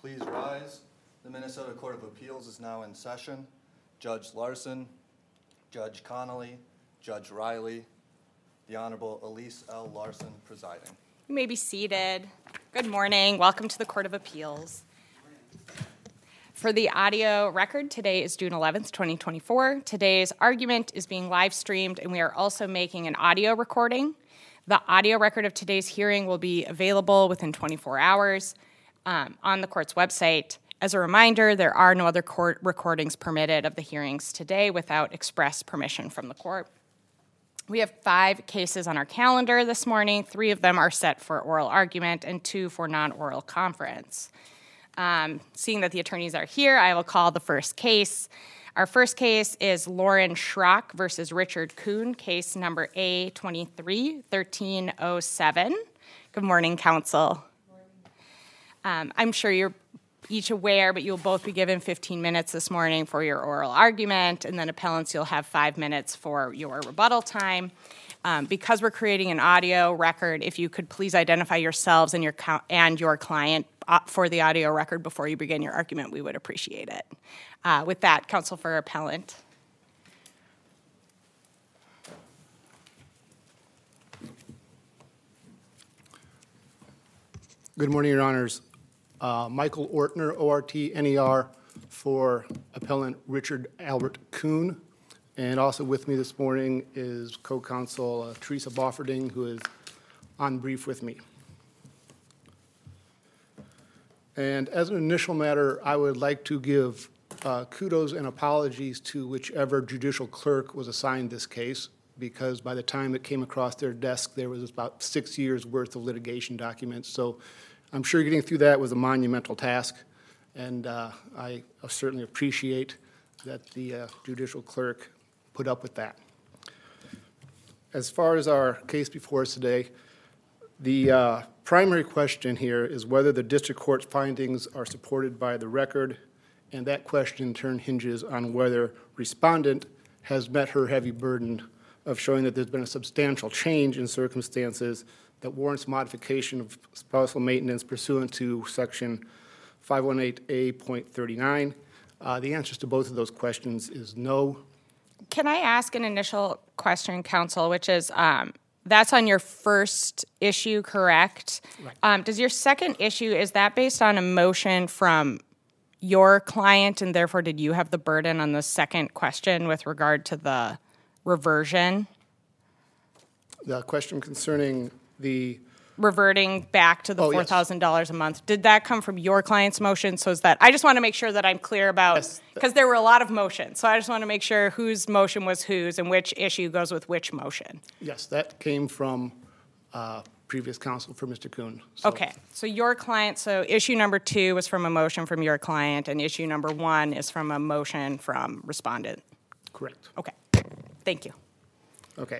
Please rise. The Minnesota Court of Appeals is now in session. Judge Larson, Judge Connolly, Judge Riley, the Honorable Elise L. Larson presiding. You may be seated. Good morning. Welcome to the Court of Appeals. For the audio record, today is June 11th, 2024. Today's argument is being live streamed, and we are also making an audio recording. The audio record of today's hearing will be available within 24 hours on the court's website. As a reminder, there are no other court recordings permitted of the hearings today without express permission from the court. We have 5 cases on our calendar this morning. 3 of them are set for oral argument and 2 for non-oral conference. Seeing that the attorneys are here, I will call the first case. Our first case is Lauren Schrock versus Richard Kuhn, case number A23-1307. Good morning, counsel. I'm sure you're each aware, but you'll both be given 15 minutes this morning for your oral argument, and then appellants, you'll have 5 minutes for your rebuttal time. Because we're creating an audio record, if you could please identify yourselves and your client for the audio record before you begin your argument, we would appreciate it. With that, counsel for appellant. Good morning, Your Honors. Michael Ortner, O-R-T-N-E-R, for appellant Richard Albert Kuhn. And also with me this morning is co-counsel Teresa Bofferding, who is on brief with me. And as an initial matter, I would like to give kudos and apologies to whichever judicial clerk was assigned this case, because by the time it came across their desk, there was about 6 years' worth of litigation documents. So I'm sure getting through that was a monumental task, and I certainly appreciate that the judicial clerk put up with that. As far as our case before us today, the primary question here is whether the district court's findings are supported by the record, and that question in turn hinges on whether respondent has met her heavy burden of showing that there's been a substantial change in circumstances that warrants modification of spousal maintenance pursuant to Section 518A.39. The answers to both of those questions is no. Can I ask an initial question, counsel, which is, that's on your first issue, correct? Right. Does your second issue, is that based on a motion from your client, and therefore did you have the burden on the second question with regard to the reversion? The question concerning the reverting back to the $4,000 a month. Did that come from your client's motion? So is that, I just want to make sure that I'm clear about, because there were a lot of motions. So I just want to make sure whose motion was whose and which issue goes with which motion. Yes, that came from previous counsel for Mr. Kuhn. So. Okay, so your client, so issue number 2 was from a motion from your client, and issue number 1 is from a motion from respondent. Correct. Okay, thank you. Okay.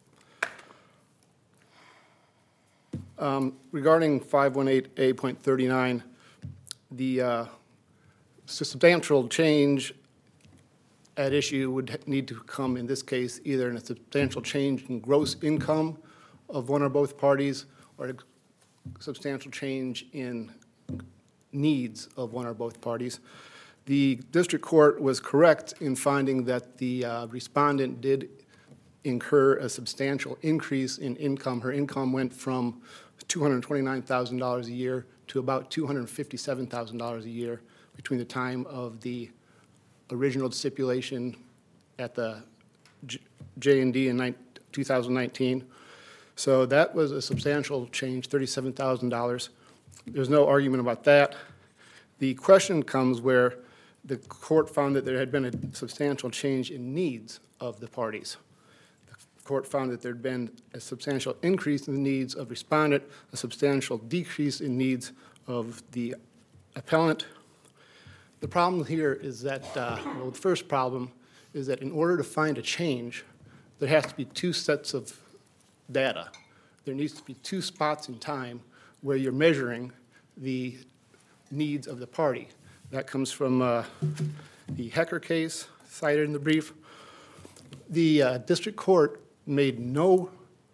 Regarding 518A.39, the substantial change at issue would need to come in this case either in a substantial change in gross income of one or both parties or a substantial change in needs of one or both parties. The district court was correct in finding that the respondent did incur a substantial increase in income. Her income went from $229,000 a year to about $257,000 a year between the time of the original stipulation at the J&D in 2019. So that was a substantial change, $37,000. There's no argument about that. The question comes where the court found that there had been a substantial change in needs of the parties. The court found that there had been a substantial increase in the needs of respondent, a substantial decrease in needs of the appellant. The problem here is that, well, the first problem is that in order to find a change, there has to be 2 sets of data. There needs to be 2 spots in time where you're measuring the needs of the party. That comes from the Hecker case cited in the brief. The district court made no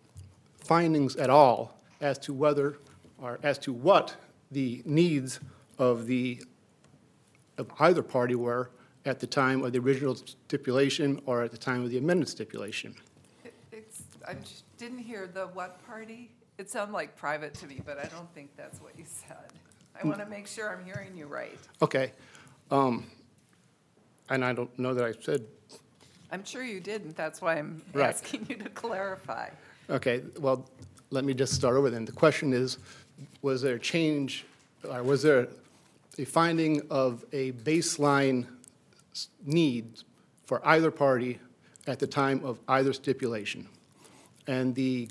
findings at all as to whether or as to what the needs of either party were at the time of the original stipulation or at the time of the amended stipulation. I just didn't hear the what party? It sounded like private to me, but I don't think that's what you said. I want to make sure I'm hearing you right. Okay. And I don't know that I said, I'm sure you didn't. That's why I'm Right. asking you to clarify. okay, well, let me just start over then. The question is, was there a change, or was there a finding of a baseline need for either party at the time of either stipulation? And the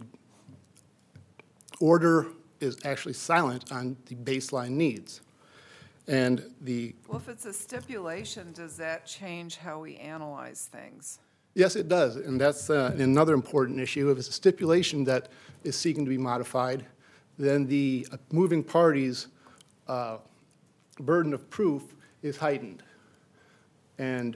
order is actually silent on the baseline needs. And Well, if it's a stipulation, does that change how we analyze things? yes, it does, and that's another important issue. If it's a stipulation that is seeking to be modified, then the moving party's burden of proof is heightened. And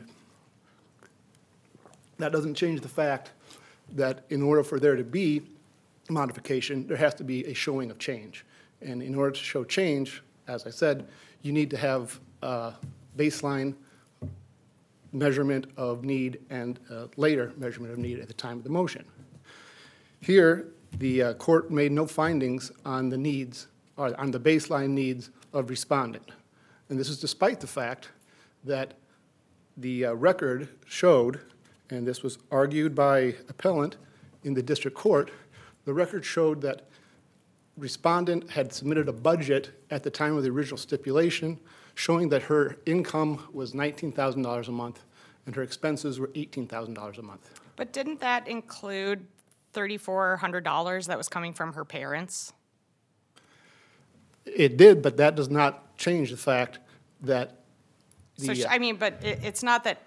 that doesn't change the fact that in order for there to be modification, there has to be a showing of change. And in order to show change, as I said, you need to have a baseline measurement of need and a later measurement of need at the time of the motion. Here, the court made no findings on the needs, or on the baseline needs of respondent. And this is despite the fact that the record showed, and this was argued by appellant in the district court, the record showed that respondent had submitted a budget at the time of the original stipulation showing that her income was $19,000 a month and her expenses were $18,000 a month. But didn't that include $3,400 that was coming from her parents? It did, but that does not change the fact that So, but it's not that,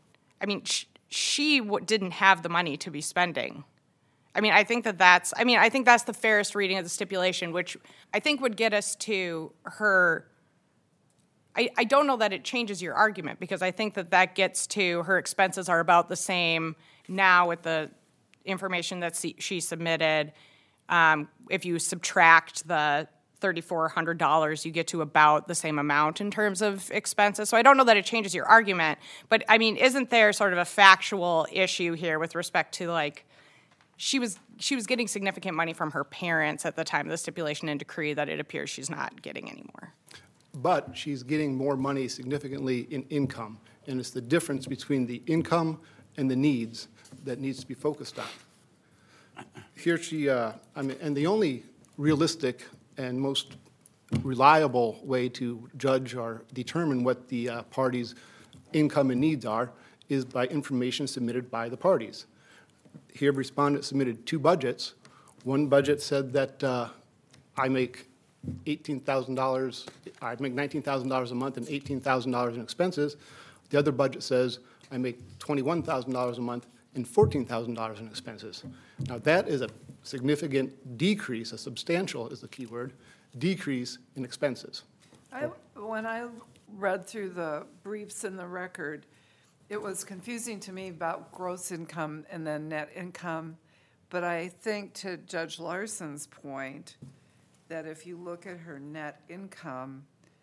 she didn't have the money to be spending. I think that's the fairest reading of the stipulation, which I think would get us to her. I don't know that it changes your argument, because I think that gets to her expenses are about the same now with the information that she submitted. If you subtract the $3,400, you get to about the same amount in terms of expenses. So I don't know that it changes your argument, but isn't there sort of a factual issue here with respect to she was getting significant money from her parents at the time of the stipulation and decree that it appears she's not getting anymore? But she's getting more money significantly in income, and it's the difference between the income and the needs that needs to be focused on. Here and the only realistic and most reliable way to judge or determine what the parties' income and needs are is by information submitted by the parties. Here, respondent submitted two budgets. One budget said that I make $18,000, I make $19,000 a month and $18,000 in expenses. The other budget says I make $21,000 a month and $14,000 in expenses. Now, that is a significant decrease, a substantial is the key word, decrease in expenses. When I read through the briefs in the record, it was confusing to me about gross income and then net income. But I think to Judge Larson's point, that if you look at her net income,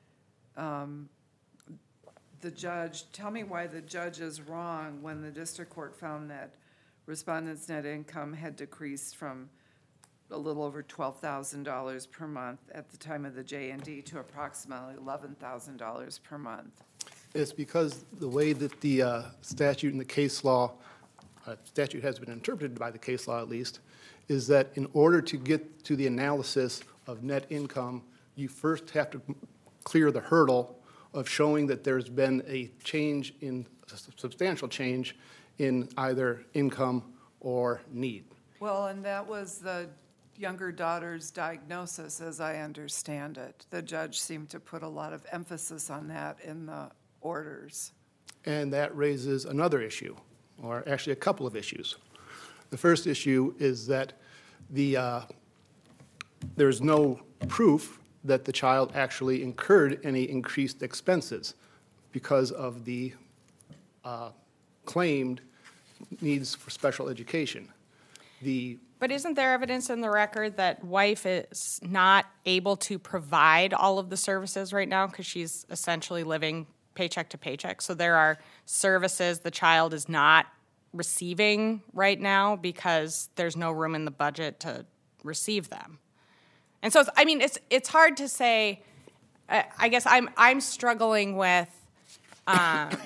tell me why the judge is wrong when the district court found that respondent's net income had decreased from a little over $12,000 per month at the time of the J&D to approximately $11,000 per month. It's because the way that the statute and the case law, statute has been interpreted by the case law at least, is that in order to get to the analysis of net income, you first have to clear the hurdle of showing that there's been a substantial change in either income or need. Well, and that was the younger daughter's diagnosis, as I understand it. The judge seemed to put a lot of emphasis on that in the orders. And that raises another issue, or actually a couple of issues. The first issue is that there's no proof that the child actually incurred any increased expenses because of the claimed needs for special education. But But isn't there evidence in the record that wife is not able to provide all of the services right now because she's essentially living paycheck to paycheck? So there are services the child is not receiving right now because there's no room in the budget to receive them. And so, it's hard to say. I guess I'm struggling with. I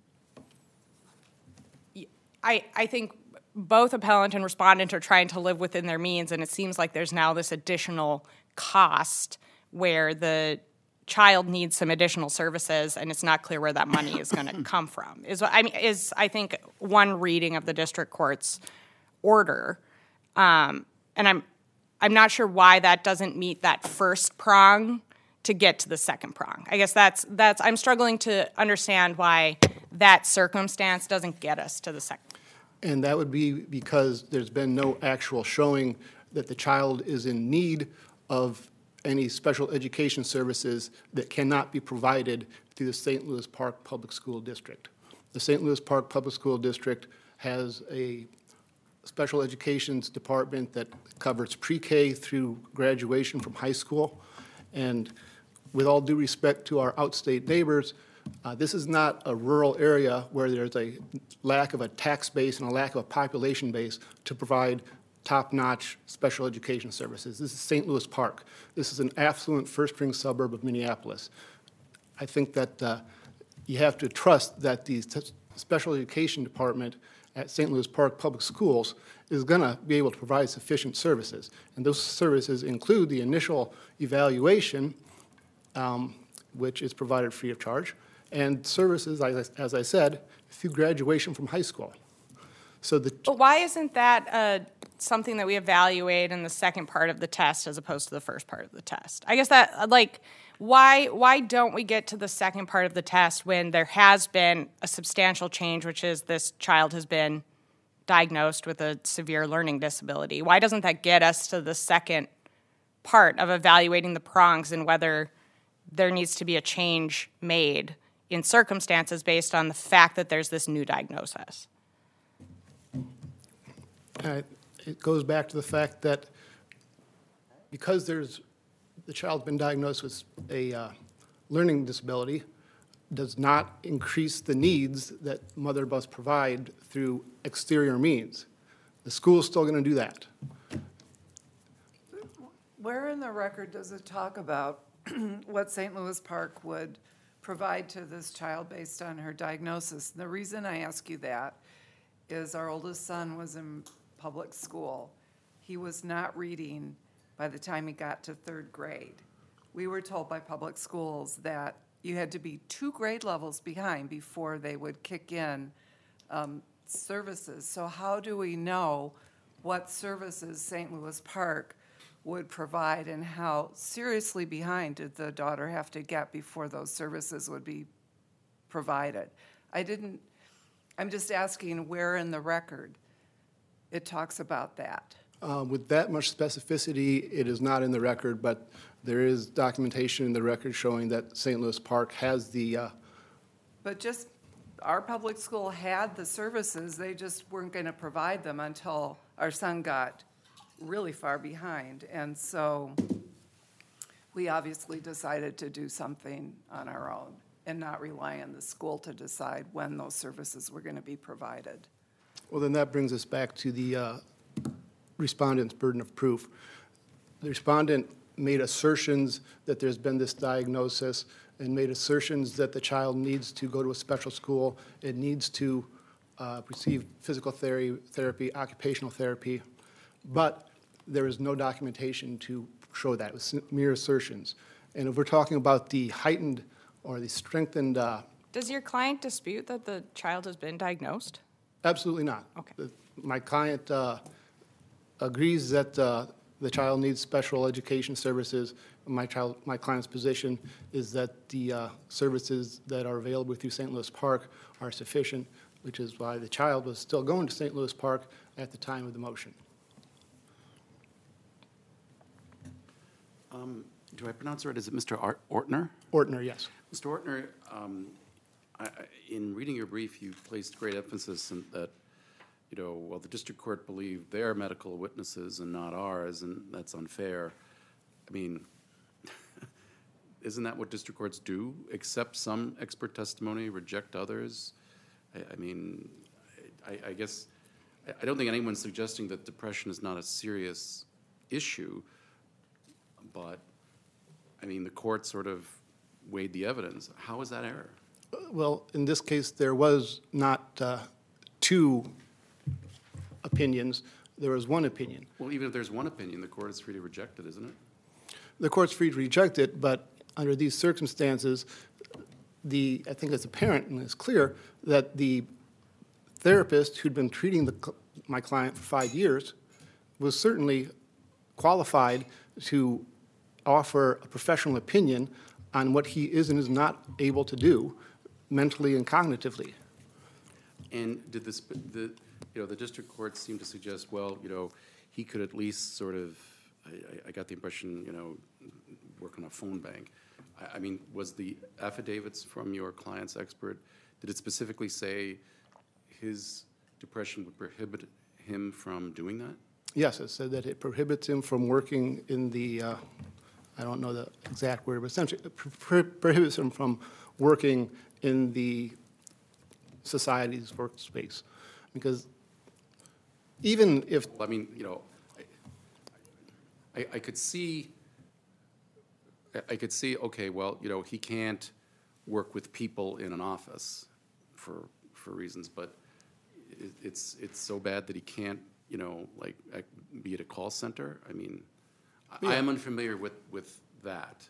think both appellant and respondent are trying to live within their means, and it seems like there's now this additional cost where the child needs some additional services, and it's not clear where that money is going to come from. Is I think one reading of the district court's order, and I'm not sure why that doesn't meet that first prong to get to the second prong. I guess that's I'm struggling to understand why that circumstance doesn't get us to the second. And that would be because there's been no actual showing that the child is in need of any special education services that cannot be provided through the St. Louis Park Public School District. The St. Louis Park Public School District has a special educations department that covers pre-K through graduation from high school. And with all due respect to our outstate neighbors, this is not a rural area where there's a lack of a tax base and a lack of a population base to provide top-notch special education services. This is St. Louis Park. This is an affluent first-ring suburb of Minneapolis. I think that you have to trust that the special education department at St. Louis Park Public Schools is going to be able to provide sufficient services. And those services include the initial evaluation, which is provided free of charge, and services, as I said, through graduation from high school. So But why isn't that something that we evaluate in the second part of the test as opposed to the first part of the test? I guess that, why don't we get to the second part of the test when there has been a substantial change, which is this child has been diagnosed with a severe learning disability? Why doesn't that get us to the second part of evaluating the prongs and whether there needs to be a change made in circumstances based on the fact that there's this new diagnosis? It goes back to the fact that because the child's been diagnosed with a learning disability, does not increase the needs that mother must provide through exterior means. The school's still going to do that. Where in the record does it talk about what St. Louis Park would provide to this child based on her diagnosis? And the reason I ask you that is our oldest son was in public school. He was not reading by the time he got to third grade. We were told by public schools that you had to be 2 grade levels behind before they would kick in services. So how do we know what services St. Louis Park would provide and how seriously behind did the daughter have to get before those services would be provided? I'm just asking where in the record it talks about that. With that much specificity, it is not in the record, but there is documentation in the record showing that St. Louis Park has the... But just, our public school had the services, they just weren't going to provide them until our son got really far behind. And so we obviously decided to do something on our own and not rely on the school to decide when those services were going to be provided. Well, then that brings us back to the respondent's burden of proof. The respondent made assertions that there's been this diagnosis and made assertions that the child needs to go to a special school, it needs to receive physical therapy, occupational therapy, but there is no documentation to show that. It was mere assertions. And if we're talking about the heightened or the strengthened... Does your client dispute that the child has been diagnosed? Absolutely not. Okay. My client agrees that the child needs special education services. My client's position is that the services that are available through St. Louis Park are sufficient, which is why the child was still going to St. Louis Park at the time of the motion. Do I pronounce it right? Is it Mr. Ortner? Ortner, yes. Mr. Ortner, in reading your brief, you placed great emphasis well, the district court believed their medical witnesses and not ours, and that's unfair. I mean, isn't that what district courts do? Accept some expert testimony, reject others? I mean, I guess, I don't think anyone's suggesting that depression is not a serious issue, but, I mean, the court sort of weighed the evidence. How is that error? Well, in this case, there was not two opinions. There was one opinion. Well, even if there's one opinion, the court is free to reject it, isn't it? The court's free to reject it, but under these circumstances, I think it's apparent and it's clear that the therapist who'd been treating my client for 5 years was certainly qualified to offer a professional opinion on what he is and is not able to do mentally and cognitively. And did the district court seem to suggest, well, he could at least sort of, I got the impression, work on a phone bank. I mean, was the affidavits from your client's expert, did it specifically say his depression would prohibit him from doing that? Yes, it said that it prohibits him from working in the, I don't know the exact word, but essentially it prohibits him from working in the society's workspace. Because even if... I mean, I could see, okay, well, he can't work with people in an office for reasons, but it's so bad that he can't, like, be at a call center. I mean, I am unfamiliar with that.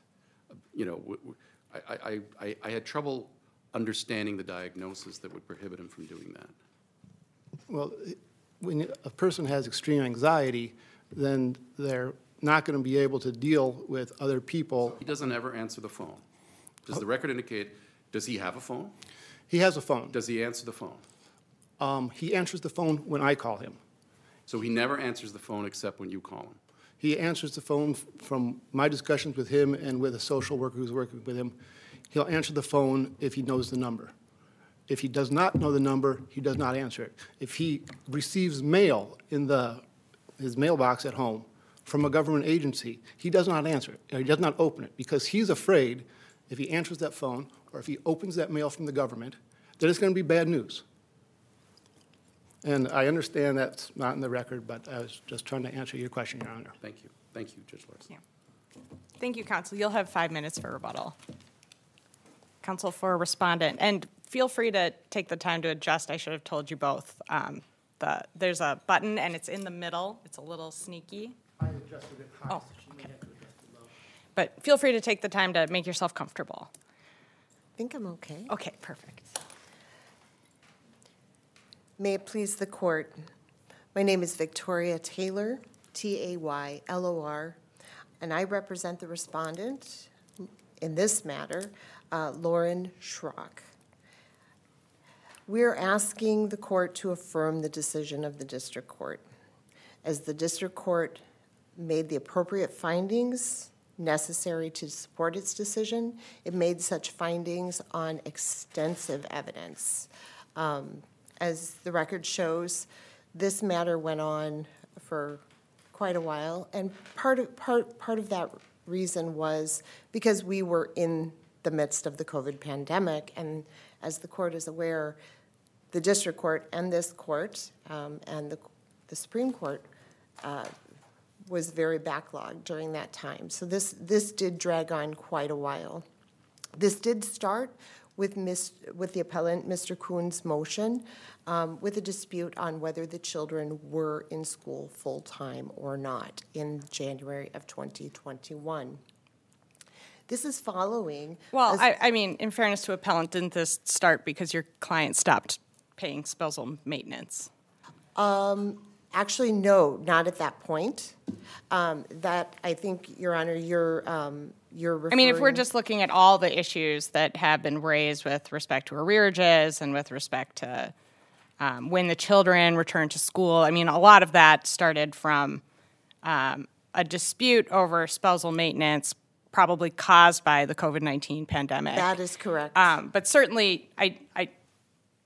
I had trouble understanding the diagnosis that would prohibit him from doing that. Well, when a person has extreme anxiety, then they're not going to be able to deal with other people. He doesn't ever answer the phone. Does the record indicate, does he have a phone? He has a phone. Does he answer the phone? He answers the phone when I call him. So he never answers the phone except when you call him? He answers the phone from my discussions with him and with a social worker who's working with him. He'll answer the phone if he knows the number. If he does not know the number, he does not answer it. If he receives mail in his mailbox at home from a government agency, he does not answer it, or he does not open it, because he's afraid if he answers that phone or if he opens that mail from the government, that it's going to be bad news. And I understand that's not in the record, but I was just trying to answer your question, Your Honor. Thank you. Thank you, Judge Larson. Yeah. Thank you, counsel. You'll have 5 minutes for rebuttal. Counsel for respondent. And feel free to take the time to adjust. I should have told you both. There's a button, and it's in the middle. It's a little sneaky. I adjusted it high, so she may have to adjust it low. But feel free to take the time to make yourself comfortable. I think I'm okay. Okay, perfect. May it please the court. My name is Victoria Taylor, Taylor, and I represent the respondent in this matter, Lauren Schrock. We're asking the court to affirm the decision of the district court. As the district court made the appropriate findings necessary to support its decision, it made such findings on extensive evidence. As the record shows, this matter went on for quite a while, and part of that reason was because we were in the midst of the COVID pandemic, and as the court is aware, the district court and this court and the Supreme Court was very backlogged during that time. So this did drag on quite a while. This did start with the appellant, Mr. Kuhn's motion, with a dispute on whether the children were in school full-time or not in January of 2021. This is following... Well, I mean, in fairness to appellant, didn't this start because your client stopped paying spousal maintenance? Actually, no, not at that point. That, I think, Your Honor, you're referring... I mean, if we're just looking at all the issues that have been raised with respect to arrearages and with respect to when the children return to school, I mean, a lot of that started from a dispute over spousal maintenance, probably caused by the COVID-19 pandemic. That is correct. But certainly,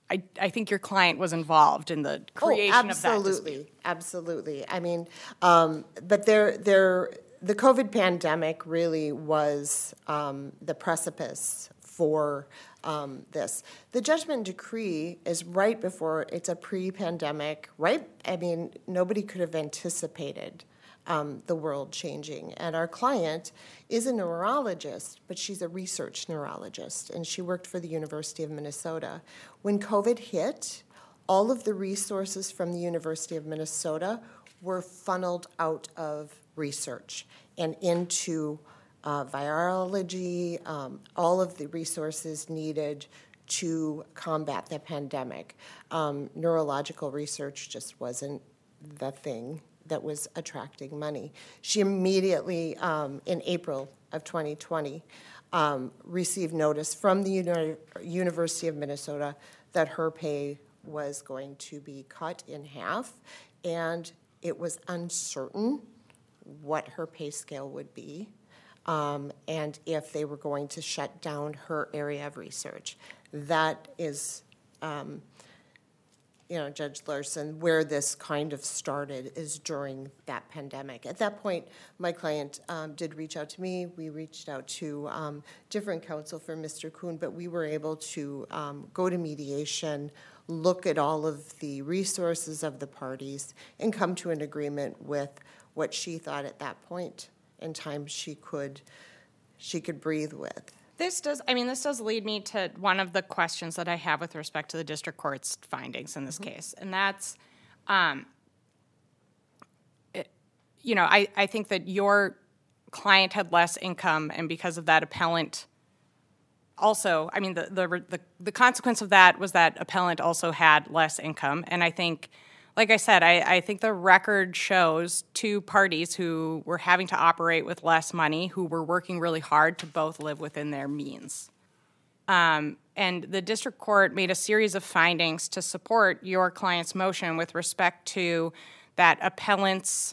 I think your client was involved in the creation of that dispute. Absolutely. I mean, but the COVID pandemic really was the precipice for this. The judgment decree is right before, it's a pre-pandemic, right? I mean, nobody could have anticipated the world changing. And our client is a neurologist, but she's a research neurologist, and she worked for the University of Minnesota. When COVID hit, all of the resources from the University of Minnesota were funneled out of research and into virology, all of the resources needed to combat the pandemic. Neurological research just wasn't the thing that was attracting money. She immediately, in April of 2020, received notice from the University of Minnesota that her pay was going to be cut in half, and it was uncertain what her pay scale would be, and if they were going to shut down her area of research. That is, Judge Larson, where this kind of started is during that pandemic. At that point, my client did reach out to me. We reached out to different counsel for Mr. Kuhn, but we were able to go to mediation, look at all of the resources of the parties, and come to an agreement with what she thought at that point in time she could breathe with. This does lead me to one of the questions that I have with respect to the district court's findings in this case, and that's, I think that your client had less income, and because of that, appellant also, the consequence of that was that appellant also had less income, and I think, like I said, I think the record shows two parties who were having to operate with less money, who were working really hard to both live within their means. And the district court made a series of findings to support your client's motion with respect to that appellant's,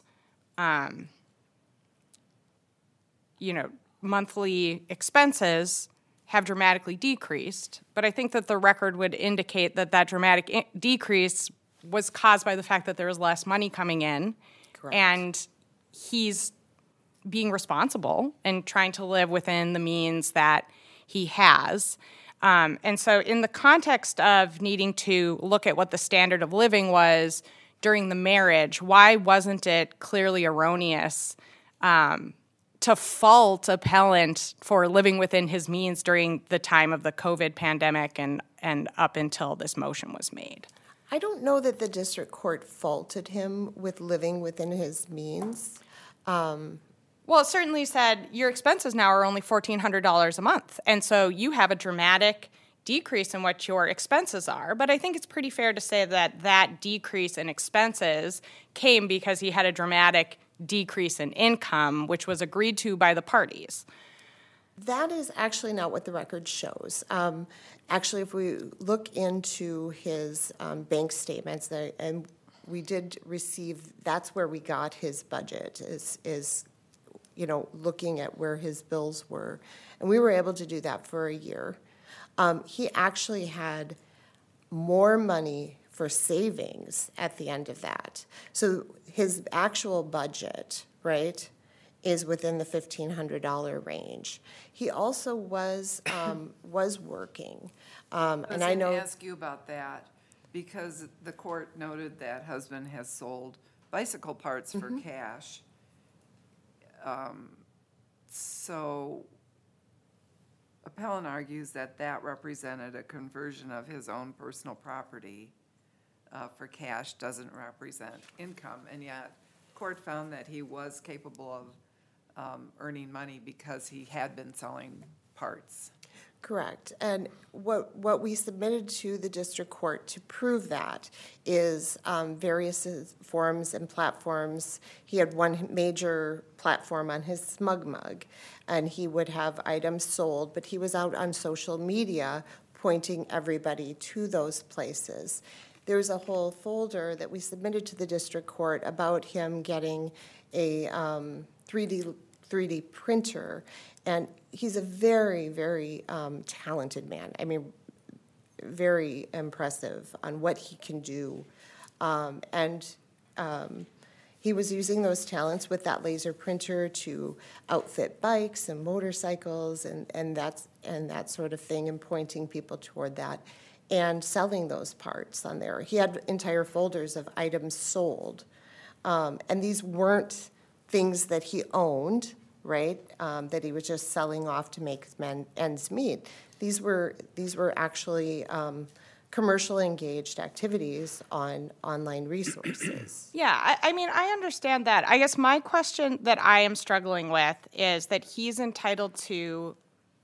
monthly expenses have dramatically decreased. But I think that the record would indicate that that dramatic decrease was caused by the fact that there was less money coming in. Correct. And he's being responsible and trying to live within the means that he has. And so in the context of needing to look at what the standard of living was during the marriage, why wasn't it clearly erroneous to fault appellant for living within his means during the time of the COVID pandemic and up until this motion was made? I don't know that the district court faulted him with living within his means. Well, it certainly said your expenses now are only $1,400 a month, and so you have a dramatic decrease in what your expenses are. But I think it's pretty fair to say that that decrease in expenses came because he had a dramatic decrease in income, which was agreed to by the parties. That is actually not what the record shows. Actually, if we look into his bank statements, and we did receive, that's where we got his budget, is looking at where his bills were. And we were able to do that for a year. He actually had more money for savings at the end of that. So his actual budget, right, is within the $1,500 range. He also was working, and I know. I was going to ask you about that because the court noted that husband has sold bicycle parts for cash. So appellant argues that that represented a conversion of his own personal property for cash, doesn't represent income, and yet court found that he was capable of earning money because he had been selling parts. Correct. And what we submitted to the district court to prove that is various forums and platforms. He had one major platform on his Smug Mug, and he would have items sold, but he was out on social media pointing everybody to those places. There's a whole folder that we submitted to the district court about him getting a 3D printer, and he's a very, very talented man. I mean, very impressive on what he can do. He was using those talents with that laser printer to outfit bikes and motorcycles and that sort of thing, and pointing people toward that, and selling those parts on there. He had entire folders of items sold, and these weren't things that he owned, right? That he was just selling off to make ends meet. These were actually commercial engaged activities on online resources. Yeah, I mean, I understand that. I guess my question that I am struggling with is that he's entitled to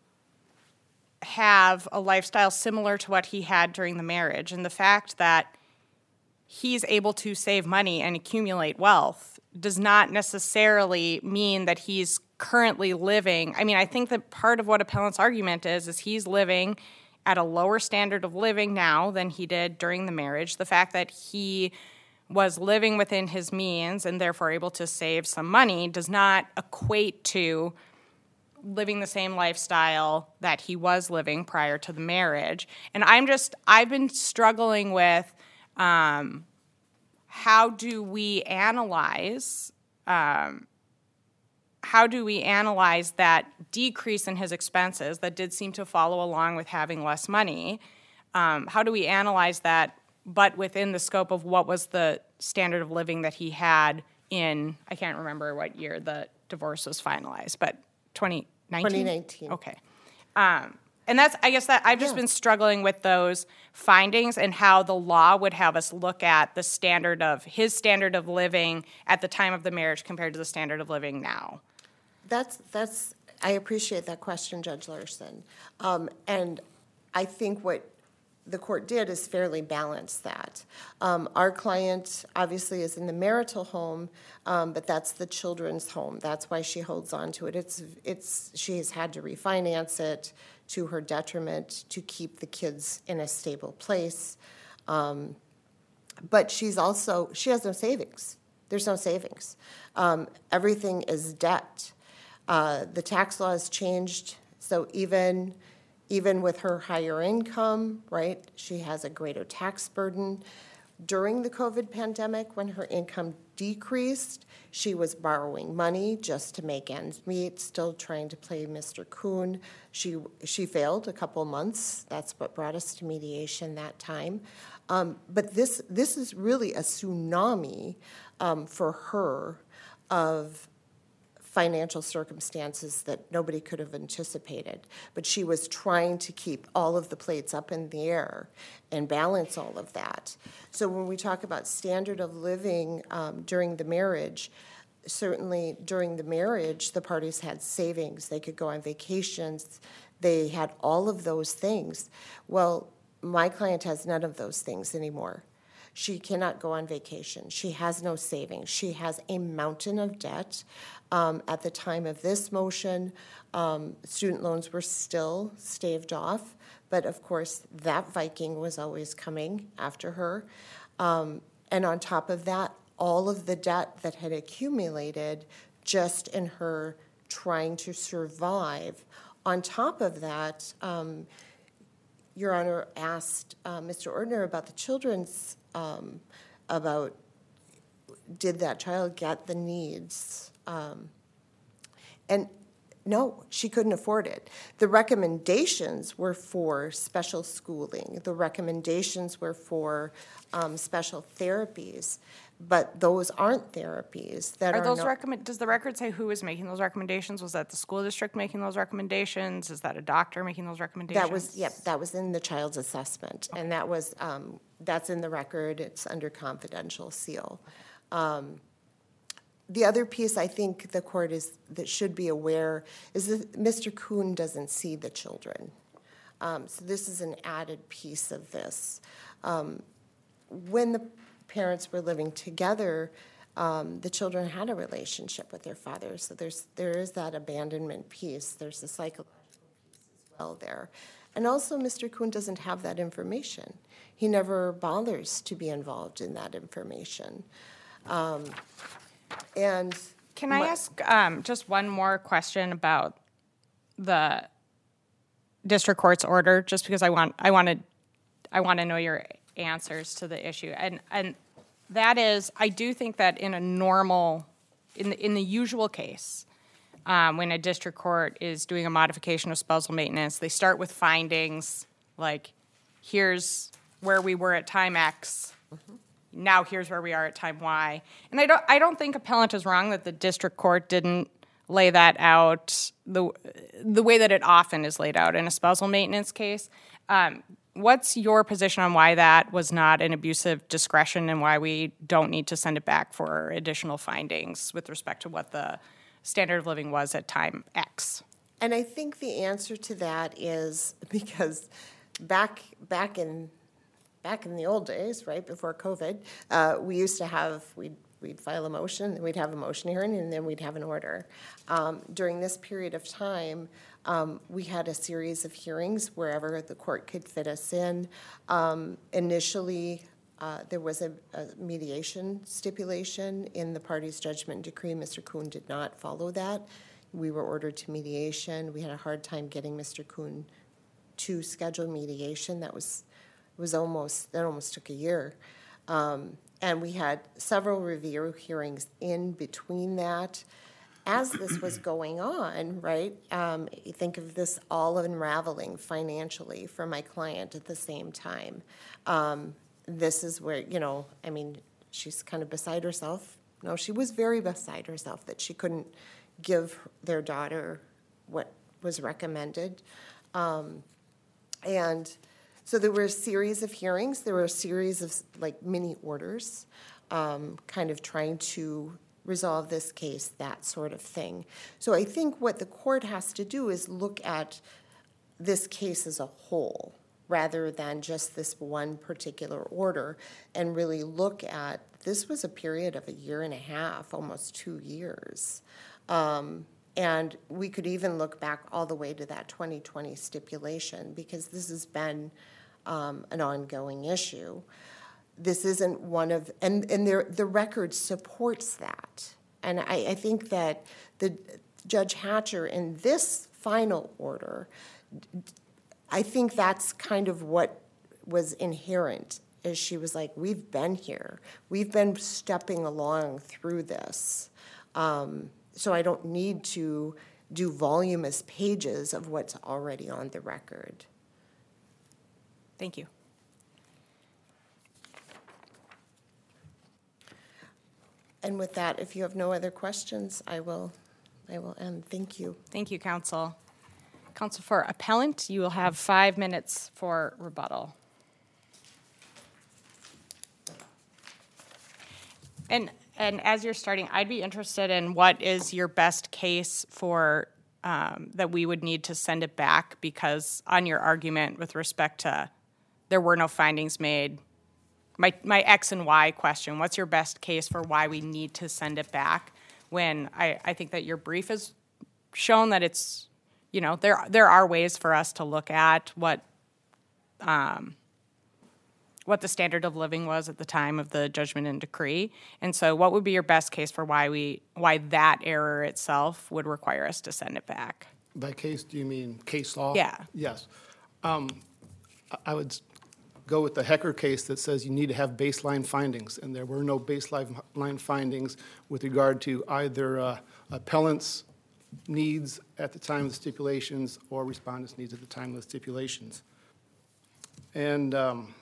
have a lifestyle similar to what he had during the marriage. And the fact that he's able to save money and accumulate wealth does not necessarily mean that he's currently living. I mean, I think that part of what appellant's argument is he's living at a lower standard of living now than he did during the marriage. The fact that he was living within his means and therefore able to save some money does not equate to living the same lifestyle that he was living prior to the marriage. And I've been struggling with how do we analyze that decrease in his expenses that did seem to follow along with having less money? How do we analyze that, but within the scope of what was the standard of living that he had in, I can't remember what year the divorce was finalized, but 2019? 2019. Okay. And that's, I guess that I've just been struggling with those findings and how the law would have us look at the standard of his standard of living at the time of the marriage compared to the standard of living now. I appreciate that question, Judge Larson. And I think what the court did is fairly balance that. Our client obviously is in the marital home, but that's the children's home. That's why she holds on to it. She has had to refinance it to her detriment to keep the kids in a stable place. But she has no savings. There's no savings. Everything is debt. The tax law has changed, so even with her higher income, right, she has a greater tax burden. During the COVID pandemic, when her income decreased, she was borrowing money just to make ends meet, still trying to play Mr. Kuhn. She failed a couple months. That's what brought us to mediation that time. But this is really a tsunami for her of financial circumstances that nobody could have anticipated. But she was trying to keep all of the plates up in the air and balance all of that. So when we talk about standard of living during the marriage, certainly during the marriage, the parties had savings. They could go on vacations. They had all of those things. Well, my client has none of those things anymore. She cannot go on vacation. She has no savings. She has a mountain of debt. At the time of this motion, student loans were still staved off, but of course that Viking was always coming after her. And on top of that, all of the debt that had accumulated just in her trying to survive. On top of that, Your Honor asked Mr. Ordner about the children's, about did that child get the needs? And no, she couldn't afford it. The recommendations were for special schooling. The recommendations were for special therapies, but those aren't therapies that are those not. Does the record say who was making those recommendations? Was that the school district making those recommendations? Is that a doctor making those recommendations? That was in the child's assessment, and that was that's in the record. It's under confidential seal. The other piece I think the court that should be aware is that Mr. Kuhn doesn't see the children. So this is an added piece of this. When the parents were living together, the children had a relationship with their father. So there is that abandonment piece. There's the psychological piece as well there. And also Mr. Kuhn doesn't have that information. He never bothers to be involved in that information. And can I ask just one more question about the district court's order? Just because I want to I want to know your answers to the issue. And that is, I do think that in a normal, in the usual case, when a district court is doing a modification of spousal maintenance, they start with findings like, here's where we were at time X. Now here's where we are at time Y. And I don't think appellant is wrong that the district court didn't lay that out the way that it often is laid out in a spousal maintenance case. What's your position on why that was not an abusive discretion and why we don't need to send it back for additional findings with respect to what the standard of living was at time X? And I think the answer to that is because back in the old days, right, before COVID, we used to have, we'd file a motion, then we'd have a motion hearing, and then we'd have an order. During this period of time, we had a series of hearings wherever the court could fit us in. Initially, there was a mediation stipulation in the party's judgment decree. Mr. Kuhn did not follow that. We were ordered to mediation. We had a hard time getting Mr. Kuhn to schedule mediation. That almost took a year. And we had several review hearings in between that. As this was going on, right, you think of this all unraveling financially for my client at the same time. This is where, she's kind of beside herself. No, she was very beside herself that she couldn't give their daughter what was recommended. And so there were a series of hearings. There were a series of mini orders, kind of trying to resolve this case, that sort of thing. So I think what the court has to do is look at this case as a whole rather than just this one particular order, and really look at, this was a period of a year and a half, almost 2 years. And we could even look back all the way to that 2020 stipulation, because this has been an ongoing issue. This isn't one of, and the record supports that. And I think that the Judge Hatcher in this final order, I think that's kind of what was inherent, is she was like, we've been here. We've been stepping along through this. So I don't need to do voluminous pages of what's already on the record. Thank you. And with that, if you have no other questions, I will end. Thank you. Thank you, counsel. Counsel for appellant, you will have 5 minutes for rebuttal. And as you're starting, I'd be interested in what is your best case for that we would need to send it back, because on your argument with respect to there were no findings made, my X and Y question, what's your best case for why we need to send it back, when I think that your brief has shown that it's, there are ways for us to look at what the standard of living was at the time of the judgment and decree. And so what would be your best case for why that error itself would require us to send it back? By case, do you mean case law? Yeah. Yes. I would go with the Hecker case that says you need to have baseline findings, and there were no baseline findings with regard to either appellant's needs at the time of the stipulations or respondent's needs at the time of the stipulations. And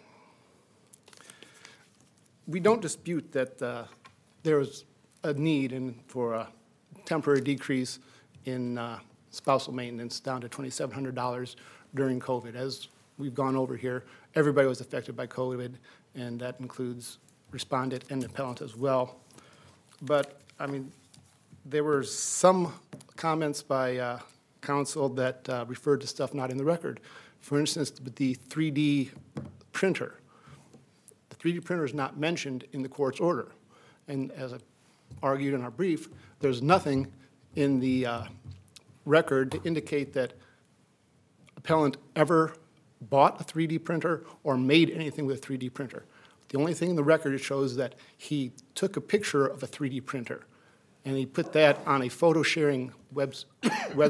we don't dispute that there was a need for a temporary decrease in spousal maintenance down to $2,700 during COVID. As we've gone over here, everybody was affected by COVID, and that includes respondent and appellant as well. But, there were some comments by counsel that referred to stuff not in the record. For instance, the 3D printer. The 3D printer is not mentioned in the court's order. And as I argued in our brief, there's nothing in the record to indicate that appellant ever bought a 3D printer or made anything with a 3D printer. The only thing in the record shows that he took a picture of a 3D printer and he put that on a photo sharing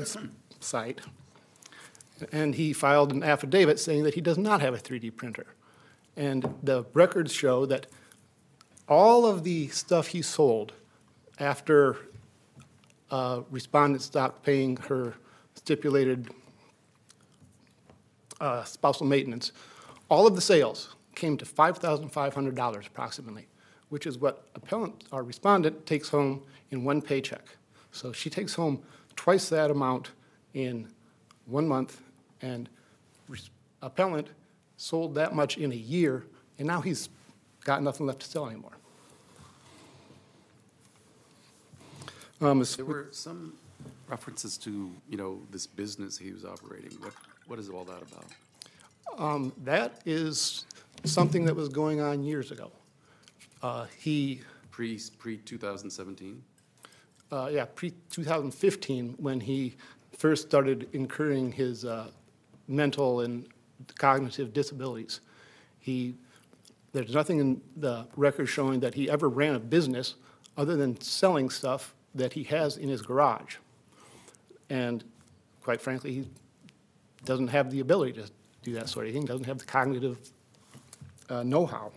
website, and he filed an affidavit saying that he does not have a 3D printer. And the records show that all of the stuff he sold after respondent stopped paying her stipulated spousal maintenance, all of the sales came to $5,500 approximately, which is what appellant or respondent takes home in one paycheck. So she takes home twice that amount in 1 month, and appellant sold that much in a year, and now he's got nothing left to sell anymore. There were some references to, this business he was operating. What is all that about? That is something that was going on years ago. Pre-2017? Pre-2015, when he first started incurring his mental and cognitive disabilities. There's nothing in the record showing that he ever ran a business other than selling stuff that he has in his garage. And quite frankly, he doesn't have the ability to do that sort of thing, doesn't have the cognitive know-how.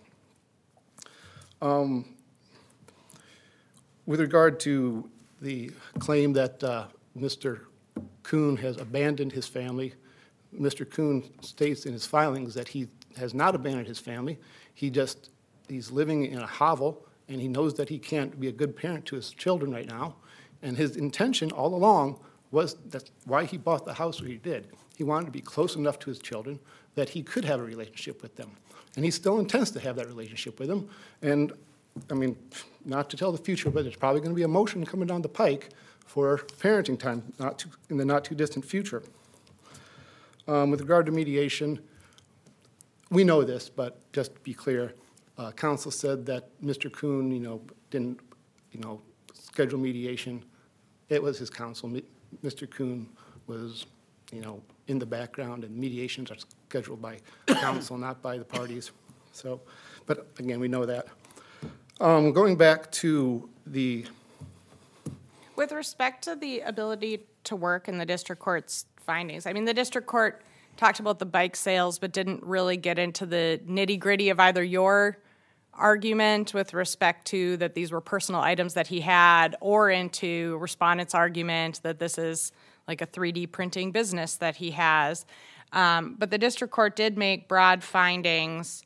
With regard to the claim that Mr. Kuhn has abandoned his family, Mr. Kuhn states in his filings that he has not abandoned his family. He's living in a hovel, and he knows that he can't be a good parent to his children right now. And his intention all along was that's why he bought the house where he did. He wanted to be close enough to his children that he could have a relationship with them. And he still intends to have that relationship with them. And, I mean, not to tell the future, but there's probably going to be a motion coming down the pike for parenting time in the not-too-distant future. With regard to mediation, we know this, but just to be clear, counsel said that Mr. Kuhn, didn't, schedule mediation. It was his counsel. Mr. Kuhn was, in the background, and mediations are scheduled by counsel, not by the parties. So, but again, we know that. Going back to the... With respect to the ability to work in the district court's findings, I mean, the district court talked about the bike sales, but didn't really get into the nitty-gritty of either your argument with respect to that these were personal items that he had, or into respondent's argument that this is like a 3D printing business that he has. But the district court did make broad findings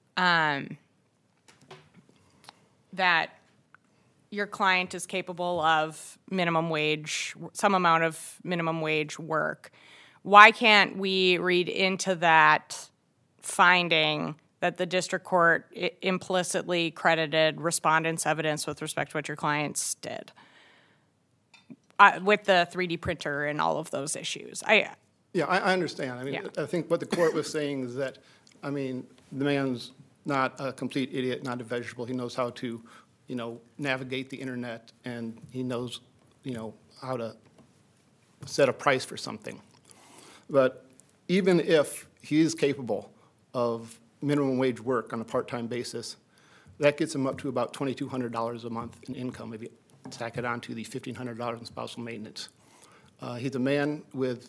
that your client is capable of minimum wage, some amount of minimum wage work. Why can't we read into that finding that the district court implicitly credited respondent's evidence with respect to what your clients did with the 3D printer and all of those issues? Yeah, I understand. I mean, Yeah. I think what the court was saying is that, I mean, the man's not a complete idiot, not a vegetable. He knows how to, navigate the internet, and he knows, how to set a price for something. But even if he is capable of minimum wage work on a part-time basis, that gets him up to about $2,200 a month in income if you tack it on to the $1,500 in spousal maintenance. He's a man with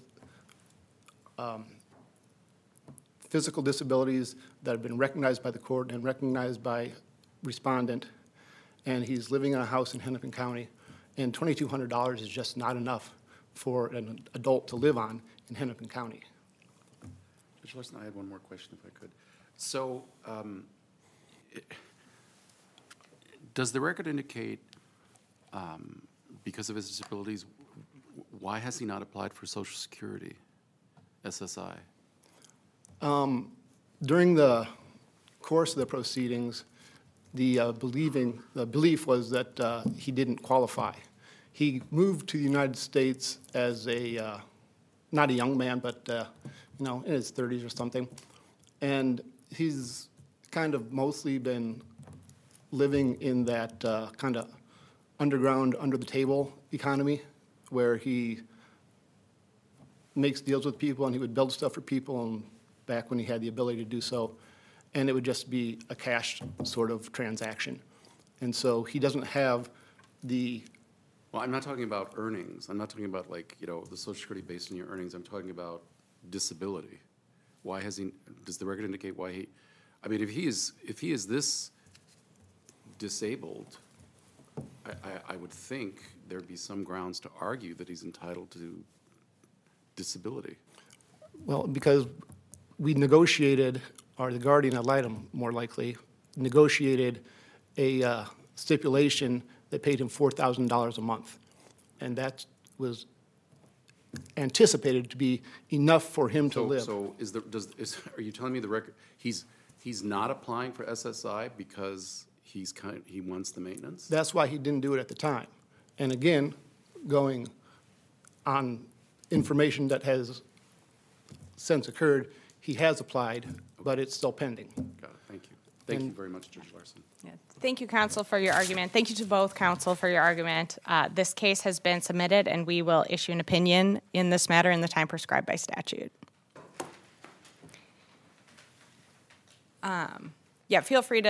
physical disabilities that have been recognized by the court and recognized by respondent, and he's living in a house in Hennepin County, and $2,200 is just not enough for an adult to live on in Hennepin County. Judge Larson, I had one more question if I could. So, does the record indicate, because of his disabilities, why has he not applied for Social Security, SSI? During the course of the proceedings, the belief was that he didn't qualify. He moved to the United States as not a young man, but in his 30s or something, and he's kind of mostly been living in that kind of underground, under-the-table economy, where he makes deals with people, and he would build stuff for people, and back when he had the ability to do so, and it would just be a cash sort of transaction. And so he doesn't have the... Well, I'm not talking about earnings. I'm not talking about, the Social Security based on your earnings. I'm talking about disability. Why has he, does the record indicate why he, I mean, if he is this disabled, I would think there'd be some grounds to argue that he's entitled to disability. Well, because we negotiated, or the guardian ad litem, more likely, negotiated a stipulation that paid him $4,000 a month. And that was anticipated to be enough for him to live. So are you telling me the record, he's not applying for SSI because he wants the maintenance? That's why he didn't do it at the time. And again, going on information that has since occurred, he has applied, but it's still pending. Got it, thank you. Thank you very much, Judge Larson. Thank you, counsel, for your argument. Thank you to both counsel for your argument. This case has been submitted, and we will issue an opinion in this matter in the time prescribed by statute. Yeah, feel free to